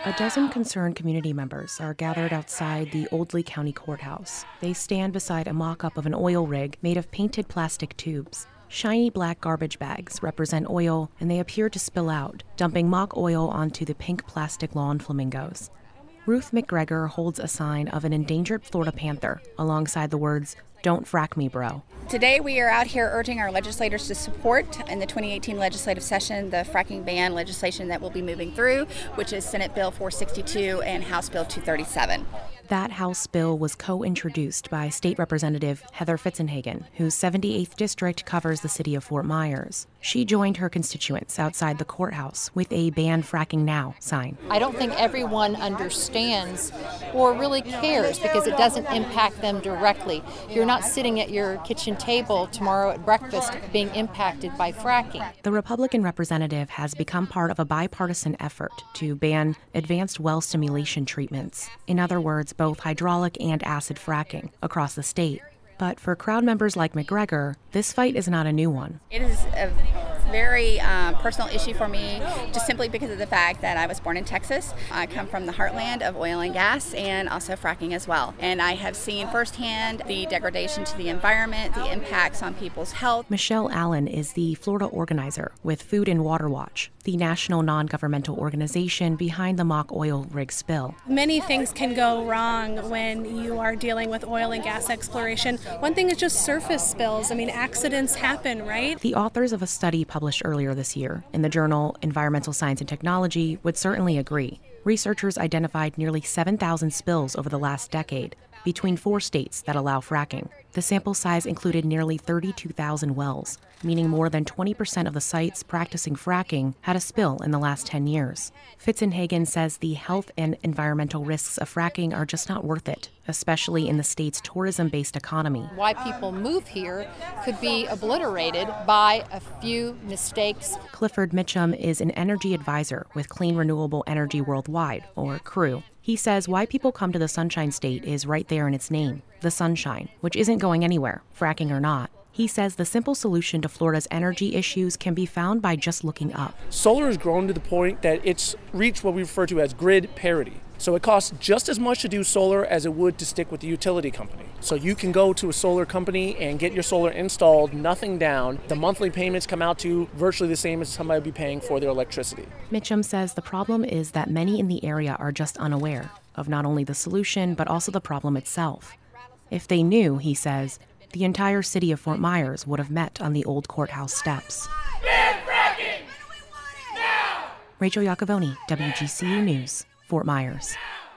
A dozen concerned community members are gathered outside the Old Lee County Courthouse. They stand beside a mock-up of an oil rig made of painted plastic tubes. Shiny black garbage bags represent oil, and they appear to spill out, dumping mock oil onto the pink plastic lawn flamingos. Ruth McGregor holds a sign of an endangered Florida panther alongside the words, "Don't frack me, bro." Today we are out here urging our legislators to support in the 2018 legislative session the fracking ban legislation that will be moving through, which is Senate Bill 462 and House Bill 237. That House bill was co-introduced by State Representative Heather Fitzenhagen, whose 78th district covers the city of Fort Myers. She joined her constituents outside the courthouse with a "Ban Fracking Now" sign. I don't think everyone understands or really cares because it doesn't impact them directly. You're not sitting at your kitchen table tomorrow at breakfast being impacted by fracking. The Republican representative has become part of a bipartisan effort to ban advanced well stimulation treatments. In other words, both hydraulic and acid fracking across the state. But for crowd members like McGregor, this fight is not a new one. It is a very personal issue for me, just simply because of the fact that I was born in Texas. I come from the heartland of oil and gas and also fracking as well. And I have seen firsthand the degradation to the environment, the impacts on people's health. Michelle Allen is the Florida organizer with Food and Water Watch, the national non-governmental organization behind the mock oil rig spill. Many things can go wrong when you are dealing with oil and gas exploration. One thing is just surface spills. I mean, accidents happen, right? The authors of a study published earlier this year in the journal Environmental Science and Technology would certainly agree. Researchers identified nearly 7,000 spills over the last decade between 4 states that allow fracking. The sample size included nearly 32,000 wells, meaning more than 20% of the sites practicing fracking had a spill in the last 10 years. Fitzenhagen says the health and environmental risks of fracking are just not worth it, especially in the state's tourism-based economy. Why people move here could be obliterated by a few mistakes. Clifford Mitchum is an energy advisor with Clean Renewable Energy Worldwide, or CREW. He says why people come to the Sunshine State is right there in its name, the sunshine, which isn't going anywhere, fracking or not. He says the simple solution to Florida's energy issues can be found by just looking up. Solar has grown to the point that it's reached what we refer to as grid parity. So it costs just as much to do solar as it would to stick with the utility company. So you can go to a solar company and get your solar installed, nothing down. The monthly payments come out to virtually the same as somebody would be paying for their electricity. Mitchum says the problem is that many in the area are just unaware of not only the solution, but also the problem itself. If they knew, he says, the entire city of Fort Myers would have met on the old courthouse steps. Rachel Iacovoni, WGCU News, Fort Myers.